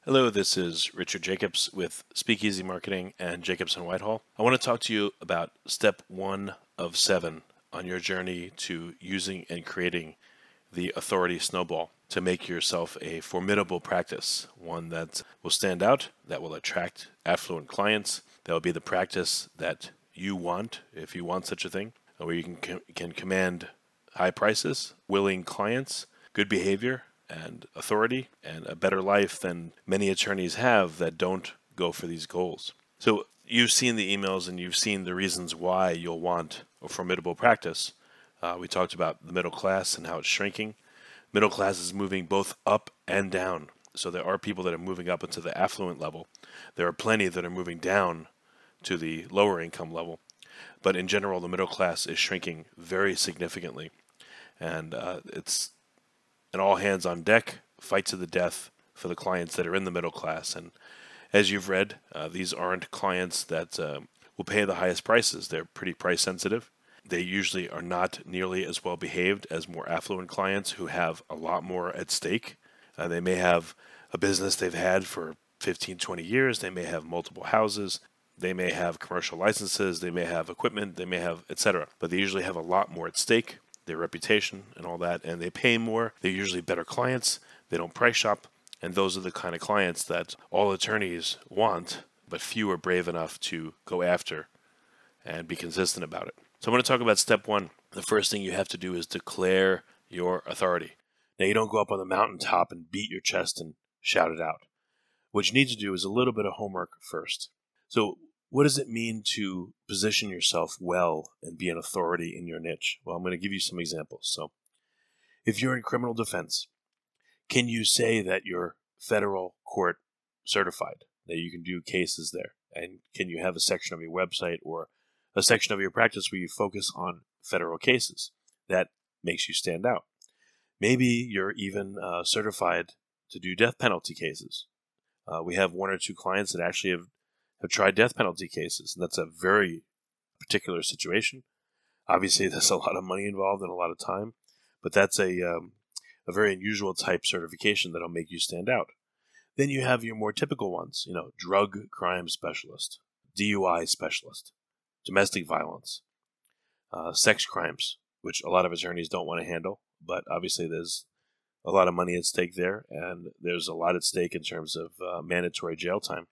Hello, this is Richard Jacobs with Speakeasy Marketing and Jacobs on Whitehall. I want to talk to you about step 1 of 7 on your journey to using and creating the authority snowball to make yourself a formidable practice, one that will stand out, that will attract affluent clients, that will be the practice that you want, if you want such a thing, where you can command high prices, willing clients, good behavior, and authority, and a better life than many attorneys have that don't go for these goals. So you've seen the emails and you've seen the reasons why you'll want a formidable practice. We talked about the middle class and how it's shrinking. Middle class is moving both up and down. So there are people that are moving up into the affluent level. There are plenty that are moving down to the lower income level. But in general, the middle class is shrinking very significantly. And it's an all hands on deck, fight to the death for the clients that are in the middle class. And as you've read, these aren't clients that will pay the highest prices. They're pretty price sensitive. They usually are not nearly as well behaved as more affluent clients who have a lot more at stake. They may have a business they've had for 15, 20 years. They may have multiple houses. They may have commercial licenses. They may have equipment. They may have etc. But they usually have a lot more at stake, their reputation and all that, and they pay more. They're usually better clients. They don't price shop. And those are the kind of clients that all attorneys want, but few are brave enough to go after and be consistent about it. So I'm going to talk about step 1. The first thing you have to do is declare your authority. Now, you don't go up on the mountaintop and beat your chest and shout it out. What you need to do is a little bit of homework first. So what does it mean to position yourself well and be an authority in your niche? Well, I'm going to give you some examples. So if you're in criminal defense, can you say that you're federal court certified, that you can do cases there? And can you have a section of your website or a section of your practice where you focus on federal cases? That makes you stand out. Maybe you're even certified to do death penalty cases. We have 1 or 2 clients that actually have tried death penalty cases, and that's a very particular situation. Obviously, there's a lot of money involved and a lot of time, but that's a very unusual type certification that'll make you stand out. Then you have your more typical ones, drug crime specialist, DUI specialist, domestic violence, sex crimes, which a lot of attorneys don't want to handle, but obviously there's a lot of money at stake there, and there's a lot at stake in terms of mandatory jail time.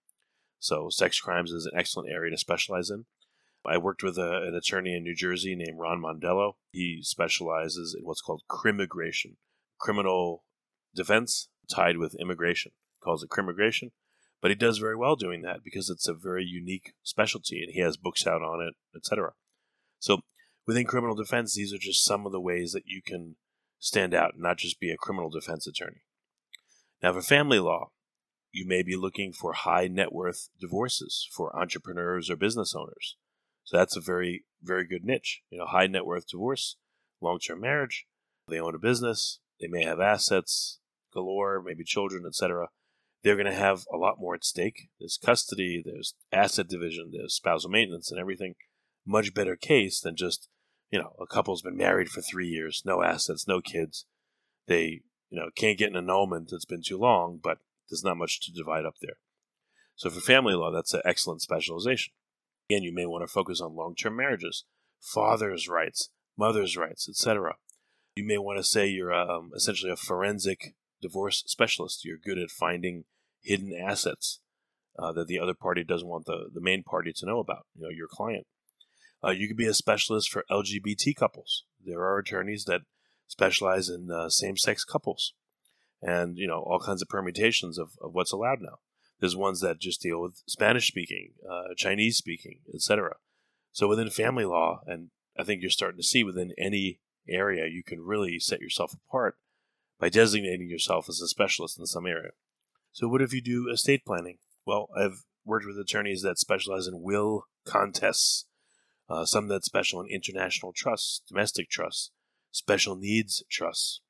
So sex crimes is an excellent area to specialize in. I worked with an attorney in New Jersey named Ron Mondello. He specializes in what's called crimmigration, criminal defense tied with immigration. He calls it crimmigration, but he does very well doing that because it's a very unique specialty, and he has books out on it, etc. So within criminal defense, these are just some of the ways that you can stand out and not just be a criminal defense attorney. Now, for family law, you may be looking for high net worth divorces for entrepreneurs or business owners. So that's a very, very good niche. High net worth divorce, long-term marriage. They own a business. They may have assets galore, maybe children, etc. They're going to have a lot more at stake. There's custody, there's asset division, there's spousal maintenance and everything. Much better case than just, a couple's been married for 3 years, no assets, no kids. They, can't get an annulment. It's been too long, but there's not much to divide up there. So for family law, that's an excellent specialization. Again, you may want to focus on long-term marriages, father's rights, mother's rights, etc. You may want to say you're essentially a forensic divorce specialist. You're good at finding hidden assets that the other party doesn't want the main party to know about, your client. You could be a specialist for LGBT couples. There are attorneys that specialize in same-sex couples and, all kinds of permutations of what's allowed now. There's ones that just deal with Spanish-speaking, Chinese-speaking, etc. So within family law, and I think you're starting to see within any area, you can really set yourself apart by designating yourself as a specialist in some area. So what if you do estate planning? Well, I've worked with attorneys that specialize in will contests, some that special in international trusts, domestic trusts, special needs trusts,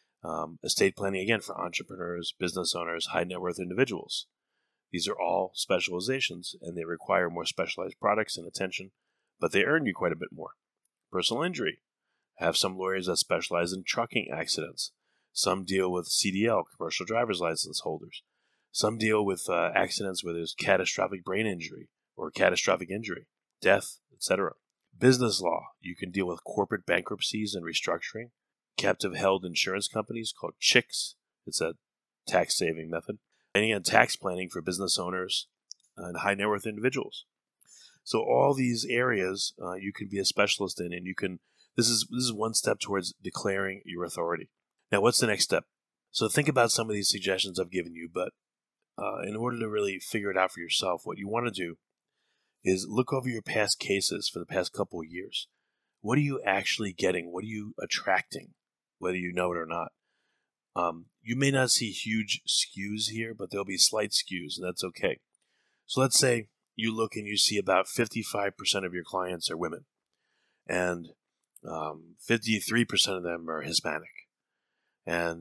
estate planning, again, for entrepreneurs, business owners, high net worth individuals. These are all specializations, and they require more specialized products and attention, but they earn you quite a bit more. Personal injury. I have some lawyers that specialize in trucking accidents. Some deal with CDL, commercial driver's license holders. Some deal with accidents where there's catastrophic brain injury or catastrophic injury, death, etc. Business law, you can deal with corporate bankruptcies and restructuring. Captive held insurance companies called CHICS. It's a tax saving method. And tax planning for business owners and high net worth individuals. So all these areas you can be a specialist in, and you can. This is one step towards declaring your authority. Now, what's the next step? So think about some of these suggestions I've given you, but in order to really figure it out for yourself, what you want to do is look over your past cases for the past couple of years. What are you actually getting? What are you attracting, whether you know it or not? You may not see huge skews here, but there'll be slight skews, and that's okay. So let's say you look and you see about 55% of your clients are women, and 53% of them are Hispanic, and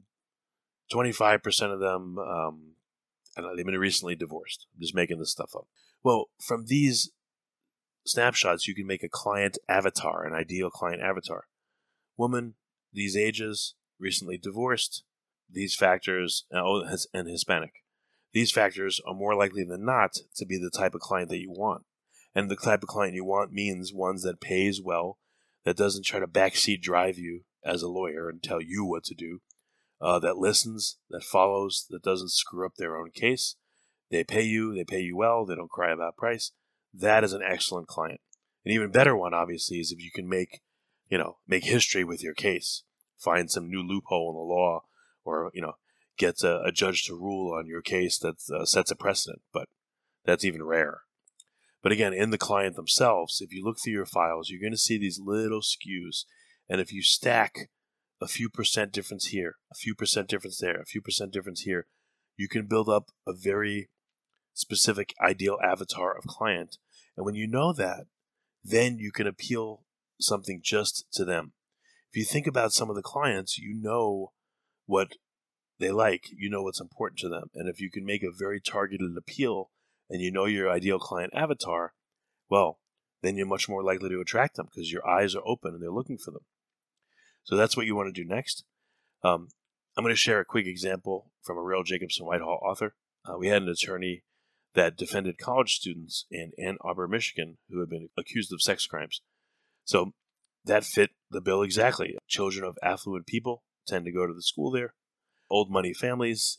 25% of them, they've been recently divorced. I'm just making this stuff up. Well, from these snapshots, you can make a client avatar, an ideal client avatar. Woman, these ages, recently divorced, these factors, and Hispanic. These factors are more likely than not to be the type of client that you want. And the type of client you want means ones that pays well, that doesn't try to backseat drive you as a lawyer and tell you what to do, that listens, that follows, that doesn't screw up their own case. They pay you well, they don't cry about price. That is an excellent client. An even better one, obviously, is if you can make history with your case. Find some new loophole in the law, or, get a judge to rule on your case that sets a precedent. But that's even rare. But again, in the client themselves, if you look through your files, you're going to see these little skews. And if you stack a few percent difference here, a few percent difference there, a few percent difference here, you can build up a very specific ideal avatar of client. And when you know that, then you can appeal something just to them. If you think about some of the clients, you know what they like, you know what's important to them. And if you can make a very targeted appeal and you know your ideal client avatar, well, then you're much more likely to attract them because your eyes are open and they're looking for them. So that's what you want to do next. I'm going to share a quick example from a real Jacobson Whitehall author. We had an attorney that defended college students in Ann Arbor, Michigan, who had been accused of sex crimes. So that fit the bill exactly. Children of affluent people tend to go to the school there. Old money families,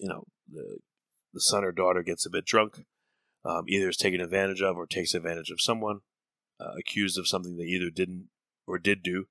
the son or daughter gets a bit drunk, either is taken advantage of or takes advantage of someone, accused of something they either didn't or did do.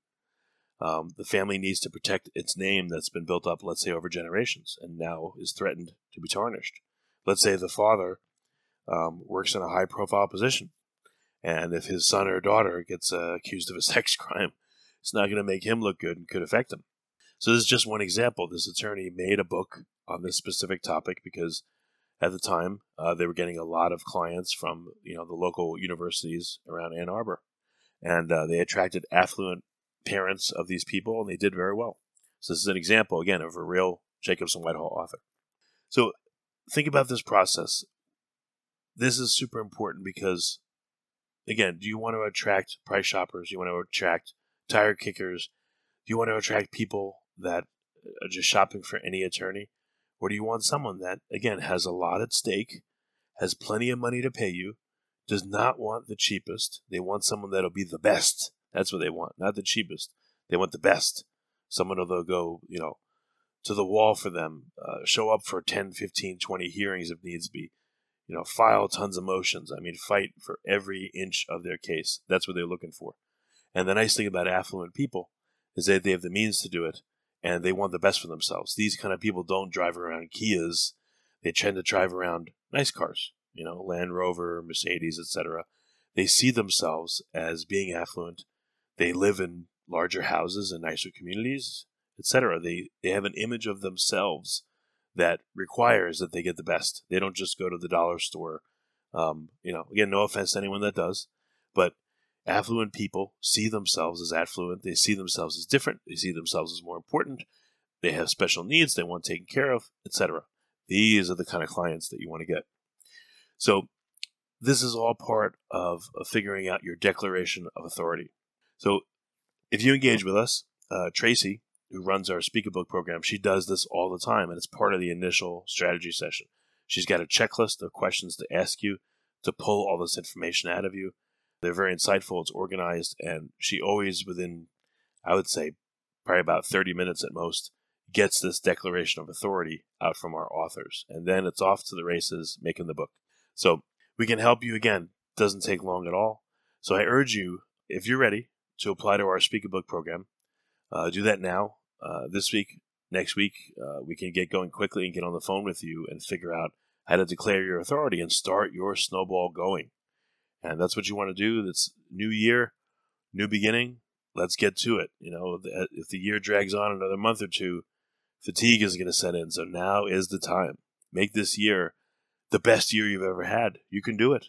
The family needs to protect its name that's been built up, let's say, over generations, and now is threatened to be tarnished. Let's say the father works in a high-profile position, and if his son or daughter gets accused of a sex crime, it's not going to make him look good and could affect him. So this is just one example. This attorney made a book on this specific topic because at the time they were getting a lot of clients from the local universities around Ann Arbor, and they attracted affluent parents of these people, and they did very well. So this is an example, again, of a real Jacobson Whitehall author. So think about this process. This is super important because, again, do you want to attract price shoppers? Do you want to attract tire kickers? Do you want to attract people that are just shopping for any attorney? Or do you want someone that, again, has a lot at stake, has plenty of money to pay you, does not want the cheapest? They want someone that'll be the best. That's what they want, not the cheapest. They want the best. Someone that'll go, to the wall for them, show up for 10, 15, 20 hearings if needs be, file tons of motions. Fight for every inch of their case. That's what they're looking for. And the nice thing about affluent people is that they have the means to do it, and they want the best for themselves. These kind of people don't drive around Kias. They tend to drive around nice cars, Land Rover, Mercedes, etc. They see themselves as being affluent. They live in larger houses and nicer communities, etc. They have an image of themselves that requires that they get the best. They don't just go to the dollar store. Again, no offense to anyone that does, but affluent people see themselves as affluent. They see themselves as different. They see themselves as more important. They have special needs they want taken care of, etc. These are the kind of clients that you want to get. So this is all part of figuring out your declaration of authority. So if you engage with us, Tracy, who runs our Speak a Book program, she does this all the time, and it's part of the initial strategy session. She's got a checklist of questions to ask you to pull all this information out of you. They're very insightful. It's organized. And she always, within, I would say, probably about 30 minutes at most, gets this declaration of authority out from our authors. And then it's off to the races making the book. So we can help you again. Doesn't take long at all. So I urge you, if you're ready, to apply to our Speak a Book program. Do that now. This week, next week, we can get going quickly and get on the phone with you and figure out how to declare your authority and start your snowball going. And that's what you want to do. It's new year, new beginning. Let's get to it. If the year drags on another month or two, fatigue is going to set in. So now is the time. Make this year the best year you've ever had. You can do it.